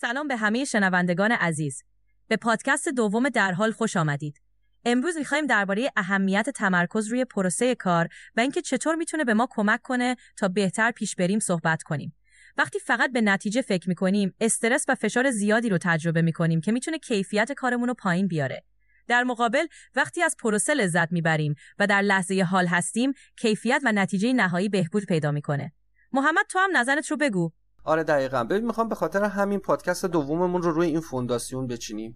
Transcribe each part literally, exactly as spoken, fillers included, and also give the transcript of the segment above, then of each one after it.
سلام به همه شنوندگان عزیز. به پادکست دوم در حال خوش آمدید. امروز می‌خوایم درباره اهمیت تمرکز روی پروسه کار و اینکه چطور میتونه به ما کمک کنه تا بهتر پیش بریم صحبت کنیم. وقتی فقط به نتیجه فکر می‌کنیم، استرس و فشار زیادی رو تجربه می‌کنیم که میتونه کیفیت کارمون رو پایین بیاره. در مقابل، وقتی از پروسه لذت می‌بریم و در لحظه حال هستیم، کیفیت و نتیجه نهایی بهبود پیدا می‌کنه. محمد، تو هم نظرت رو بگو. آره دقیقاً. ببین، میخوام به خاطر همین پادکست دوممون رو روی این فونداسیون بچینیم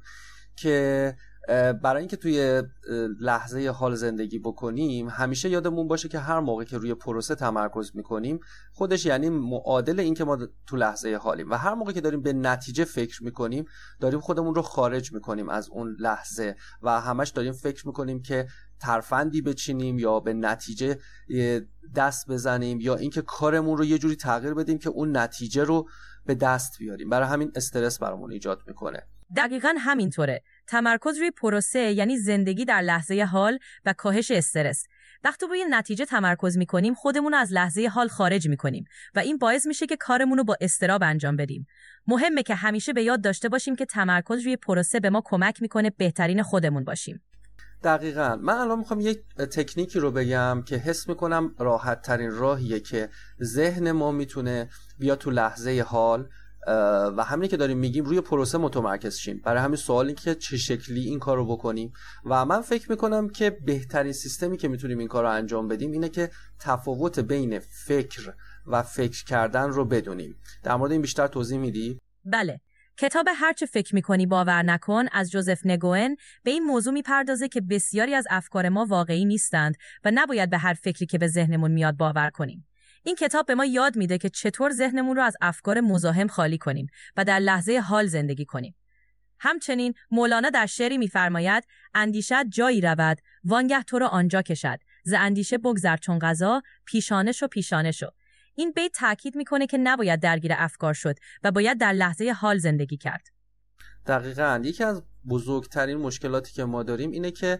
که برای اینکه توی لحظه حال زندگی بکنیم همیشه یادمون باشه که هر موقع که روی پروسه تمرکز میکنیم خودش یعنی معادل این که ما تو لحظه حالیم و هر موقع که داریم به نتیجه فکر میکنیم داریم خودمون رو خارج میکنیم از اون لحظه و همش داریم فکر میکنیم که ترفندی بچینیم یا به نتیجه دست بزنیم یا اینکه کارمون رو یه جوری تغییر بدیم که اون نتیجه رو به دست بیاریم. برای همین استرس برامون ایجاد میکنه. دقیقاً همینطوره. تمرکز روی پروسه یعنی زندگی در لحظه حال و کاهش استرس. وقتی روی نتیجه تمرکز میکنیم خودمون رو از لحظه حال خارج میکنیم و این باعث میشه که کارمون رو با اضطراب انجام بدیم. مهمه که همیشه به یاد داشته باشیم که تمرکز روی پروسه به ما کمک میکنه بهترین خودمون باشیم. دقیقاً. من الان میخوام یک تکنیکی رو بگم که حس میکنم راحت ترین راهیه که ذهن ما میتونه بیا تو لحظه حال و همینی که داریم میگیم روی پروسه متمرکز شیم. برای همین سوالی که چه شکلی این کار رو بکنیم و من فکر میکنم که بهترین سیستمی که میتونیم این کار رو انجام بدیم اینه که تفاوت بین فکر و فکر کردن رو بدونیم. در مورد این بیشتر توضیح میدی؟ بله. کتاب هرچه فکر میکنی باور نکن از جوزف نگوئن به این موضوع میپردازه که بسیاری از افکار ما واقعی نیستند و نباید به هر فکری که به ذهنمون میاد باور کنیم. این کتاب به ما یاد میده که چطور ذهنمون رو از افکار مزاحم خالی کنیم و در لحظه حال زندگی کنیم. همچنین مولانا در شعری میفرماید اندیشت جایی رود وانگه تو را آنجا کشد ز اندیشه بگذر چون قضا پیشانه شو پیشانه شو. این بیت تاکید میکنه که نباید درگیر افکار شد و باید در لحظه حال زندگی کرد. دقیقاً. یکی از بزرگترین مشکلاتی که ما داریم اینه که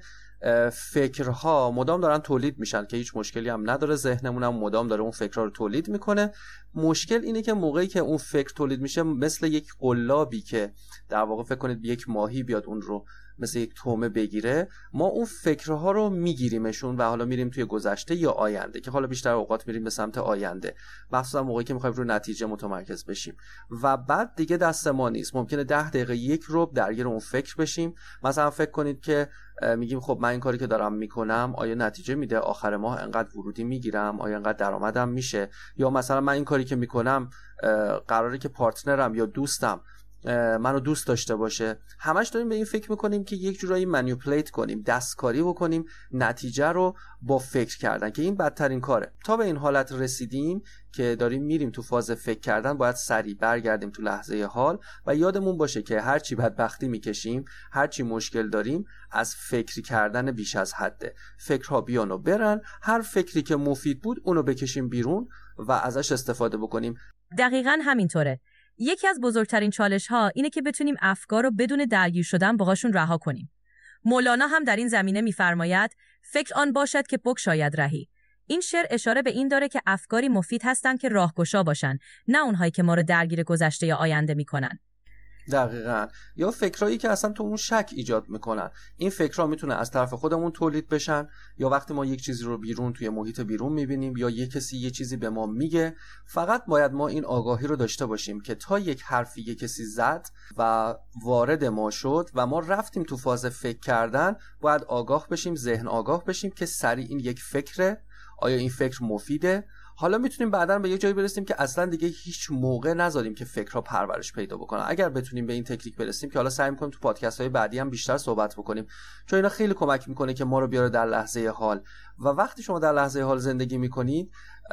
فکرها مدام دارن تولید میشن که هیچ مشکلی هم نداره، ذهنمون هم مدام داره اون فکرها رو تولید میکنه. مشکل اینه که موقعی که اون فکر تولید میشه مثل یک قلابی که در واقع فکر کنید یک ماهی بیاد اون رو مثل یک تومه بگیره، ما اون فکرها رو میگیریمشون و حالا میریم توی گذشته یا آینده که حالا بیشتر اوقات میریم به سمت آینده، مخصوصا موقعی که میخوایم رو نتیجه متمرکز بشیم و بعد دیگه دست ما نیست. ممکنه ده دقیقه یک رو درگیر اون فکر بشیم. مثلا فکر کنید که میگیم خب من این کاری که دارم میکنم آیا نتیجه میده، آخر ماه انقدر ورودی میگیرم، آیا انقدر درآمدم میشه، یا مثلا من این کاری که میکنم قراره که پارتنرم یا دوستم منو دوست داشته باشه. همش داریم به این فکر میکنیم که یک جورایی مانیپولیت کنیم، دستکاری بکنیم نتیجه رو با فکر کردن که این بدترین کاره. تا به این حالت رسیدیم که داریم میریم تو فاز فکر کردن، باید سریع برگردیم تو لحظه حال و یادمون باشه که هرچی بدبختی میکشیم، هرچی مشکل داریم، از فکر کردن بیش از حده. فکرها بیان و برن، هر فکری که مفید بود اونو بکشیم بیرون و ازش استفاده بکنیم. دقیقاً همینطوره. یکی از بزرگترین چالش‌ها اینه که بتونیم افکار رو بدون درگیر شدن باهاشون رها کنیم. مولانا هم در این زمینه می‌فرماید فکر آن باشد که بگشاید رهی. این شعر اشاره به این داره که افکاری مفید هستن که راهگشا باشن، نه اونهایی که ما رو درگیر گذشته یا آینده می‌کنن. دقیقاً. یا فکرایی که اصلا تو اون شک ایجاد میکنن. این فکرها میتونه از طرف خودمون تولید بشن یا وقتی ما یک چیزی رو بیرون توی محیط بیرون میبینیم یا یک کسی یه چیزی به ما میگه. فقط باید ما این آگاهی رو داشته باشیم که تا یک حرفی یک کسی زد و وارد ما شد و ما رفتیم تو فاز فکر کردن، باید آگاه بشیم، ذهن آگاه بشیم که سریع این یک فکره، آیا این فکر مفیده؟ حالا میتونیم بعداً به یه جایی برسیم که اصلا دیگه هیچ موقع نذاریم که فکرها پرورش پیدا بکنن. اگر بتونیم به این تکنیک برسیم که حالا سعی می‌کنیم تو پادکست‌های بعدی هم بیشتر صحبت بکنیم، چون اینا خیلی کمک میکنه که ما رو بیاره در لحظه حال. و وقتی شما در لحظه حال زندگی میکنید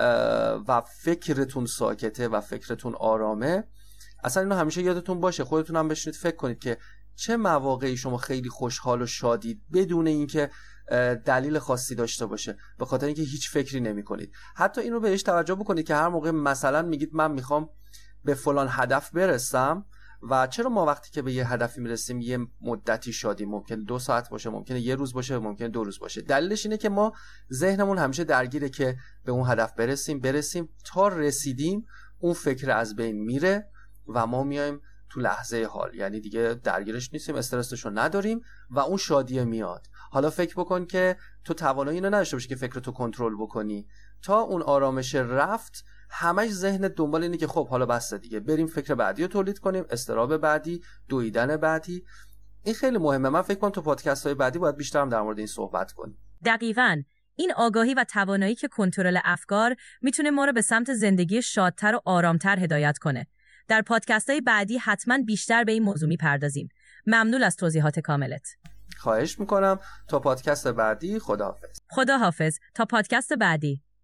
و فکرتون ساکته و فکرتون آرامه، اصلا اینو همیشه یادتون باشه، خودتون هم بشینید فکر کنید که چه مواقعی شما خیلی خوشحال و شادید بدون اینکه دلیل خاصی داشته باشه، به خاطر اینکه هیچ فکری نمی کنید. حتی این رو بهش توجه بکنید که هر موقع مثلا میگید من میخوام به فلان هدف برسم، و چرا ما وقتی که به یه هدفی میرسیم یه مدتی شادی، ممکنه دو ساعت باشه، ممکنه یه روز باشه، ممکنه دو روز باشه، دلیلش اینه که ما ذهنمون همیشه درگیره که به اون هدف برسیم برسیم تا رسیدیم اون فکر از بین میره و ما میایم تو لحظه حال، یعنی دیگه درگیرش نیستیم، استرسشو نداریم و اون شادیه میاد. حالا فکر بکن که تو توانایی اینو نداشته باشی که فکرتو کنترل بکنی، تا اون آرامش رفت همش ذهن دنبال اینه که خب حالا بس دیگه، بریم فکر بعدی رو تولید کنیم، استراب بعدی، دویدن بعدی. این خیلی مهمه. من فکر کنم تو پادکست های بعدی باید بیشتر هم در مورد این صحبت کنیم. دقیقاً. این آگاهی و توانایی که کنترل افکار میتونه ما رو به سمت زندگی شادتر و آرامتر هدایت کنه. در پادکست های بعدی حتما بیشتر به این موضوع میپردازیم. ممنون از توضیحات کاملت. خواهش میکنم. تا پادکست بعدی، خداحافظ. خداحافظ. تا پادکست بعدی.